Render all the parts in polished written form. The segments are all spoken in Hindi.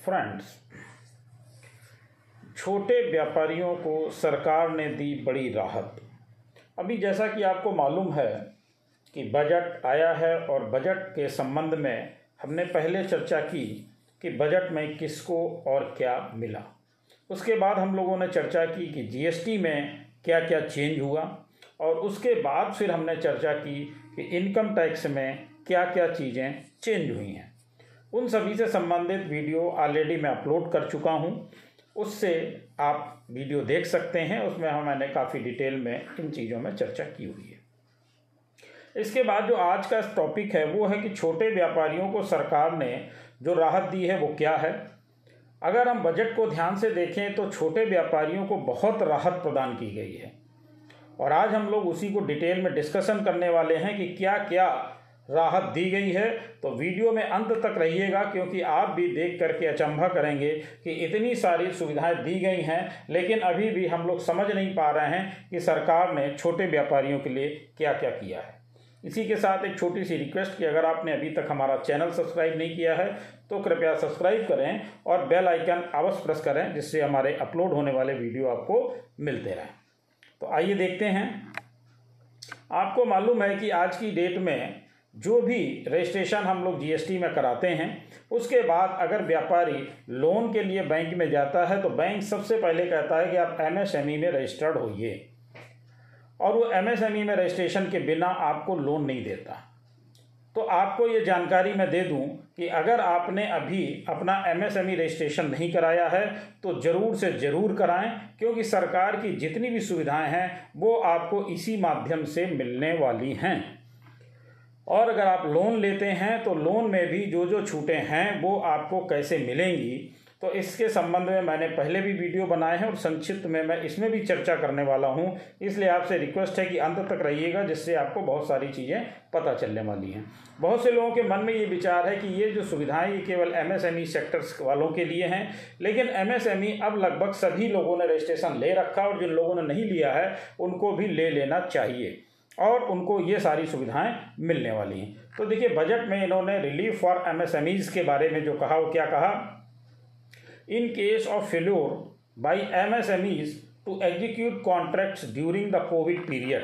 फ्रेंड्स, छोटे व्यापारियों को सरकार ने दी बड़ी राहत। अभी जैसा कि आपको मालूम है कि बजट आया है और बजट के संबंध में हमने पहले चर्चा की कि बजट में किसको और क्या मिला। उसके बाद हम लोगों ने चर्चा की कि जीएसटी में क्या क्या चेंज हुआ और उसके बाद फिर हमने चर्चा की कि इनकम टैक्स में क्या क्या चीज़ें चेंज हुई हैं। उन सभी से संबंधित वीडियो ऑलरेडी मैं अपलोड कर चुका हूं, उससे आप वीडियो देख सकते हैं। उसमें मैंने काफ़ी डिटेल में इन चीज़ों में चर्चा की हुई है। इसके बाद जो आज का टॉपिक है वो है कि छोटे व्यापारियों को सरकार ने जो राहत दी है वो क्या है। अगर हम बजट को ध्यान से देखें तो छोटे व्यापारियों को बहुत राहत प्रदान की गई है और आज हम लोग उसी को डिटेल में डिस्कशन करने वाले हैं कि क्या क्या राहत दी गई है। तो वीडियो में अंत तक रहिएगा, क्योंकि आप भी देख करके अचंभा करेंगे कि इतनी सारी सुविधाएं दी गई हैं, लेकिन अभी भी हम लोग समझ नहीं पा रहे हैं कि सरकार ने छोटे व्यापारियों के लिए क्या क्या किया है। इसी के साथ एक छोटी सी रिक्वेस्ट कि अगर आपने अभी तक हमारा चैनल सब्सक्राइब नहीं किया है तो कृपया सब्सक्राइब करें और बेल आइकन अवश्य प्रेस करें, जिससे हमारे अपलोड होने वाले वीडियो आपको मिलते रहें। तो आइए देखते हैं। आपको मालूम है कि आज की डेट में जो भी रजिस्ट्रेशन हम लोग जीएसटी में कराते हैं, उसके बाद अगर व्यापारी लोन के लिए बैंक में जाता है तो बैंक सबसे पहले कहता है कि आप एमएसएमई में रजिस्टर्ड होइए, और वो एमएसएमई में रजिस्ट्रेशन के बिना आपको लोन नहीं देता। तो आपको ये जानकारी मैं दे दूं कि अगर आपने अभी अपना एमएसएमई रजिस्ट्रेशन नहीं कराया है तो ज़रूर से ज़रूर कराएं, क्योंकि सरकार की जितनी भी सुविधाएं हैं वो आपको इसी माध्यम से मिलने वाली हैं। और अगर आप लोन लेते हैं तो लोन में भी जो जो छूटें हैं वो आपको कैसे मिलेंगी, तो इसके संबंध में मैंने पहले भी वीडियो बनाए हैं और संक्षिप्त में मैं इसमें भी चर्चा करने वाला हूं। इसलिए आपसे रिक्वेस्ट है कि अंत तक रहिएगा, जिससे आपको बहुत सारी चीज़ें पता चलने वाली हैं। बहुत से लोगों के मन में ये विचार है कि ये जो सुविधाएं ये केवल एमएसएमई सेक्टर्स वालों के लिए हैं, लेकिन एमएसएमई अब लगभग सभी लोगों ने रजिस्ट्रेशन ले रखा और जिन लोगों ने नहीं लिया है उनको भी ले लेना चाहिए और उनको ये सारी सुविधाएं मिलने वाली हैं। तो देखिए, बजट में इन्होंने रिलीफ फॉर एमएसएमईज के बारे में जो कहा वो क्या कहा। In case of failure by MSMEs to execute contracts during the Covid period,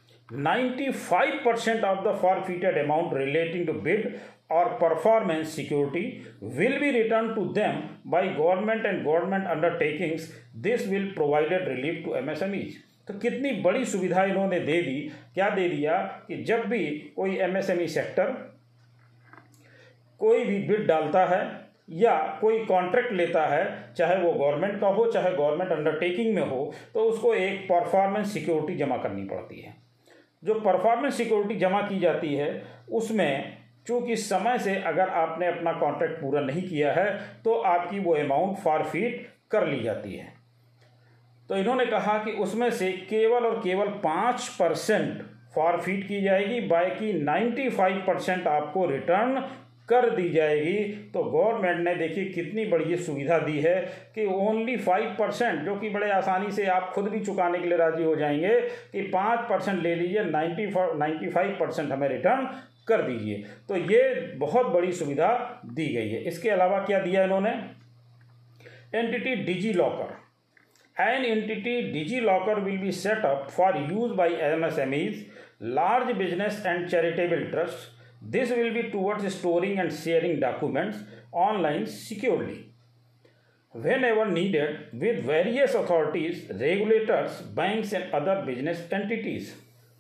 95% of the forfeited amount relating to bid और performance security will be returned to them by government and government undertakings. This will provide relief to MSMEs. तो कितनी बड़ी सुविधा इन्होंने दे दी। क्या दे दिया कि जब भी कोई एमएसएमई सेक्टर कोई भी बिड डालता है या कोई कॉन्ट्रैक्ट लेता है, चाहे वो गवर्नमेंट का हो चाहे गवर्नमेंट अंडरटेकिंग में हो, तो उसको एक परफॉर्मेंस सिक्योरिटी जमा करनी पड़ती है। जो परफॉर्मेंस सिक्योरिटी जमा की जाती है उसमें चूँकि समय से अगर आपने अपना कॉन्ट्रैक्ट पूरा नहीं किया है तो आपकी वो अमाउंट फॉरफिट कर ली जाती है। तो इन्होंने कहा कि उसमें से केवल और केवल 5% फॉरफिट की जाएगी, बाकी 95% आपको रिटर्न कर दी जाएगी। तो गवर्नमेंट ने देखिए कितनी बड़ी सुविधा दी है कि ओनली 5%, जो कि बड़े आसानी से आप खुद भी चुकाने के लिए राजी हो जाएंगे कि 5% ले लीजिए, 95% हमें रिटर्न कर दीजिए। तो ये बहुत बड़ी सुविधा दी गई है। इसके अलावा क्या दिया इन्होंने, entity DigiLocker. An entity DigiLocker will be set up for use by MSMEs, large business and charitable trusts. This will be towards storing and sharing documents online securely whenever needed with various authorities, regulators, banks and other business entities.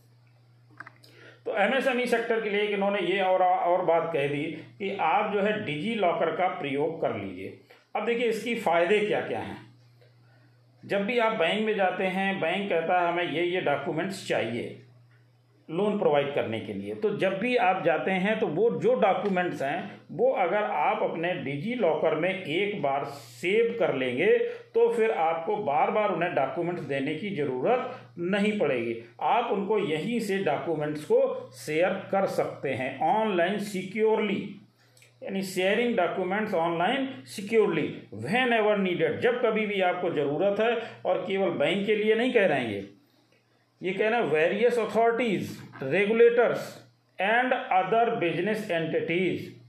तो एमएसएमई सेक्टर के लिए इन्होंने ये और बात कह दी कि आप जो है डिजी लॉकर का प्रयोग कर लीजिए। अब देखिए इसकी फ़ायदे क्या क्या हैं। जब भी आप बैंक में जाते हैं, बैंक कहता है हमें ये डॉक्यूमेंट्स चाहिए लोन प्रोवाइड करने के लिए। तो जब भी आप जाते हैं तो वो जो डॉक्यूमेंट्स हैं वो अगर आप अपने डिजी लॉकर में एक बार सेव कर लेंगे तो फिर आपको बार बार उन्हें डॉक्यूमेंट्स देने की ज़रूरत नहीं पड़ेगी। आप उनको यहीं से डॉक्यूमेंट्स को शेयर कर सकते हैं ऑनलाइन सिक्योरली, यानी sharing documents online securely whenever needed, जब कभी भी आपको ज़रूरत है। और केवल बैंक के लिए नहीं कह रहे हैं, ये कहना various authorities, regulators and other business entities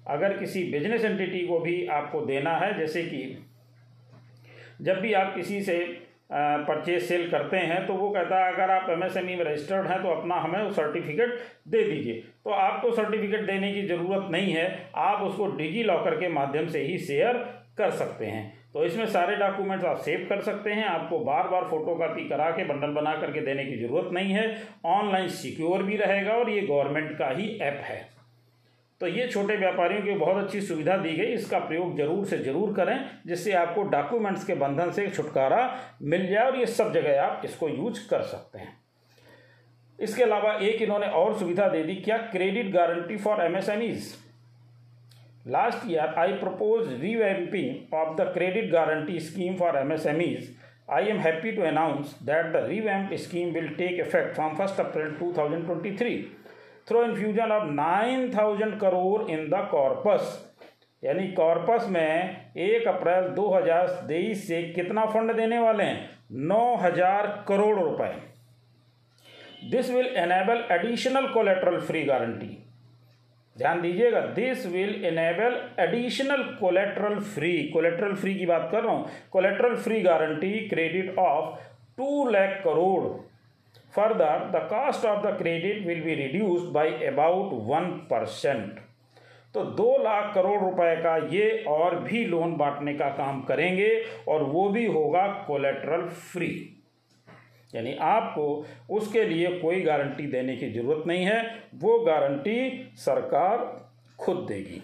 अगर किसी बिजनेस एंटिटी को भी आपको देना है, जैसे कि जब भी आप किसी से परचेज सेल करते हैं तो वो कहता है अगर आप एमएसएमई में रजिस्टर्ड हैं तो अपना हमें वो सर्टिफिकेट दे दीजिए। तो आपको सर्टिफिकेट देने की ज़रूरत नहीं है, आप उसको डिजी लॉकर के माध्यम से ही शेयर कर सकते हैं। तो इसमें सारे डॉक्यूमेंट्स आप सेव कर सकते हैं, आपको बार बार फोटोकॉपी करा के बंडल बना करके देने की ज़रूरत नहीं है। ऑनलाइन सिक्योर भी रहेगा और ये गवर्नमेंट का ही ऐप है। तो ये छोटे व्यापारियों की बहुत अच्छी सुविधा दी गई, इसका प्रयोग जरूर से ज़रूर करें, जिससे आपको डॉक्यूमेंट्स के बंधन से छुटकारा मिल जाए और ये सब जगह आप इसको यूज कर सकते हैं। इसके अलावा एक इन्होंने और सुविधा दे दी, क्या? Credit guarantee for MSMEs. Last year, I proposed revamping of the credit guarantee scheme for MSMEs. I am happy to announce that the revamped scheme will take effect from 1st April 2023 through infusion of 9,000 crore in the corpus. यानी कॉर्पस में 1 अप्रैल 2023 से कितना फंड देने वाले हैं? 9,000 करोड़ रुपए। This will enable additional collateral free guarantee. ध्यान दीजिएगा, this will enable additional collateral free की बात कर रहा हूँ, collateral free guarantee credit of 2 lakh crore. Further the cost of the credit will be reduced by about 1%। तो 2 लाख करोड़ रुपए का ये और भी लोन बांटने का काम करेंगे और वो भी होगा कोलेट्रल फ्री, यानी आपको उसके लिए कोई गारंटी देने की जरूरत नहीं है, वो गारंटी सरकार खुद देगी।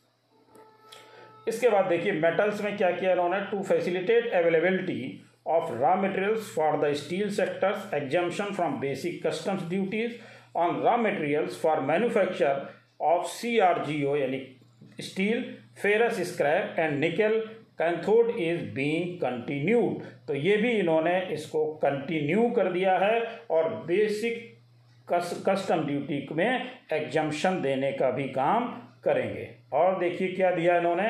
इसके बाद देखिए मेटल्स में क्या किया इन्होंने, to facilitate availability of raw materials for the steel sectors, exemption from basic customs duties on raw materials for manufacture of CRGO यानी steel, ferrous scrap and nickel cathode is being continued. तो ये भी इन्होंने इसको कंटिन्यू कर दिया है और बेसिक कस्टम ड्यूटी में एग्जम्पशन देने का भी काम करेंगे। और देखिए क्या दिया इन्होंने,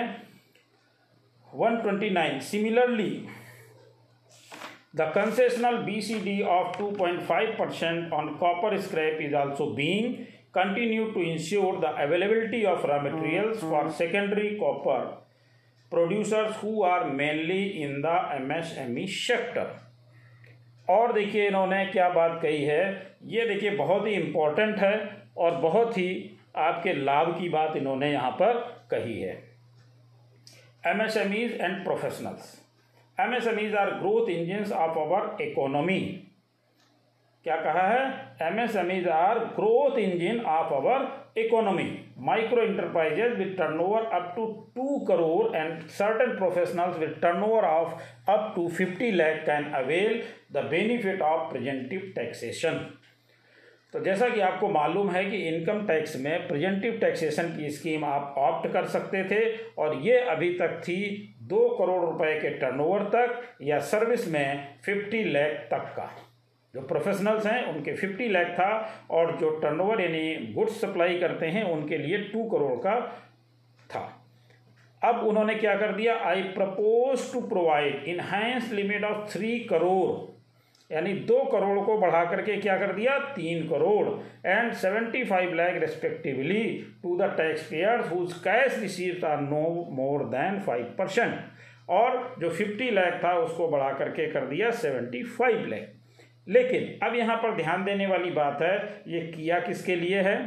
129 similarly the concessional BCD of 2.5% on copper scrap is also being continue to ensure the availability of raw materials for secondary copper producers who are mainly in the MSME sector. और देखिए इन्होंने क्या बात कही है, ये देखिए बहुत ही इम्पोर्टेंट है और बहुत ही आपके लाभ की बात इन्होंने यहाँ पर कही है। MSMEs and professionals, MSMEs are growth engines of our economy. क्या कहा है? MSMEs are growth engine of our economy. Micro enterprises with turnover up to 2 crore and certain professionals with turnover of up to 50 lakh can avail the benefit of presumptive taxation. तो जैसा कि आपको मालूम है कि इनकम टैक्स में प्रिजेंटिव टैक्सेशन की स्कीम आप ऑप्ट कर सकते थे और ये अभी तक थी 2 करोड़ रुपए के टर्नओवर तक या सर्विस में 50 लाख तक का। जो प्रोफेशनल्स हैं उनके 50 लाख था और जो टर्नओवर यानी गुड्स सप्लाई करते हैं उनके लिए 2 करोड़ का था। अब उन्होंने क्या कर दिया, I propose to provide enhance limit of 3 crore यानी 2 करोड़ को बढ़ा करके क्या कर दिया 3 crore and 75 lakh respectively to the tax payers whose cash receives are no more than 5%। और जो 50 लाख था उसको बढ़ा करके कर दिया 75 लाख। लेकिन अब यहाँ पर ध्यान देने वाली बात है, ये किया किसके लिए है?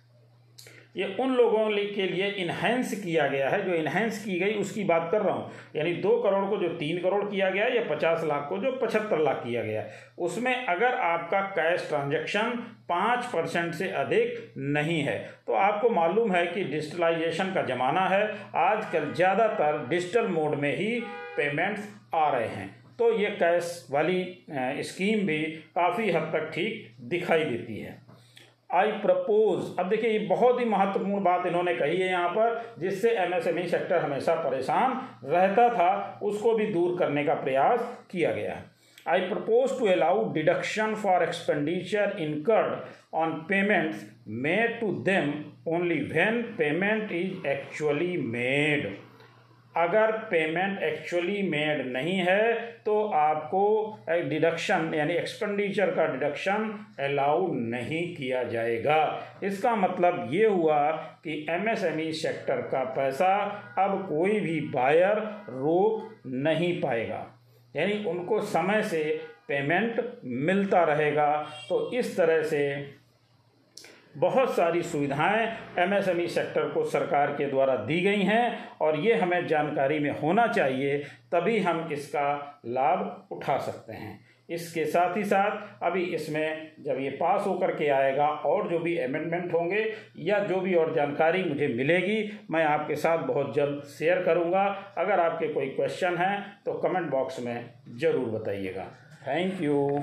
ये उन लोगों के लिए इन्हेंस किया गया है, जो इन्हेंस की गई उसकी बात कर रहा हूँ। यानी 2 करोड़ को जो 3 करोड़ किया गया या 50 लाख को जो 75 लाख किया गया, उसमें अगर आपका कैश ट्रांजैक्शन 5% से अधिक नहीं है तो आपको मालूम है कि डिजिटलाइजेशन का ज़माना है, आजकल ज़्यादातर डिजिटल मोड में ही पेमेंट्स आ रहे हैं, तो ये कैश वाली स्कीम भी काफ़ी हद तक ठीक दिखाई देती है। आई प्रपोज, अब देखिए ये बहुत ही महत्वपूर्ण बात इन्होंने कही है यहाँ पर, जिससे MSME सेक्टर हमेशा परेशान रहता था, उसको भी दूर करने का प्रयास किया गया है। I propose to allow deduction for expenditure incurred on payments made to them only when payment is actually made. अगर पेमेंट एक्चुअली मेड नहीं है तो आपको डिडक्शन यानी एक्सपेंडिचर का डिडक्शन अलाउ नहीं किया जाएगा। इसका मतलब ये हुआ कि एमएसएमई सेक्टर का पैसा अब कोई भी बायर रोक नहीं पाएगा, यानी उनको समय से पेमेंट मिलता रहेगा। तो इस तरह से बहुत सारी सुविधाएं एमएसएमई सेक्टर को सरकार के द्वारा दी गई हैं और ये हमें जानकारी में होना चाहिए, तभी हम इसका लाभ उठा सकते हैं। इसके साथ ही साथ अभी इसमें जब ये पास होकर के आएगा और जो भी अमेंडमेंट होंगे या जो भी और जानकारी मुझे मिलेगी मैं आपके साथ बहुत जल्द शेयर करूंगा। अगर आपके कोई क्वेश्चन हैं तो कमेंट बॉक्स में ज़रूर बताइएगा। Thank you.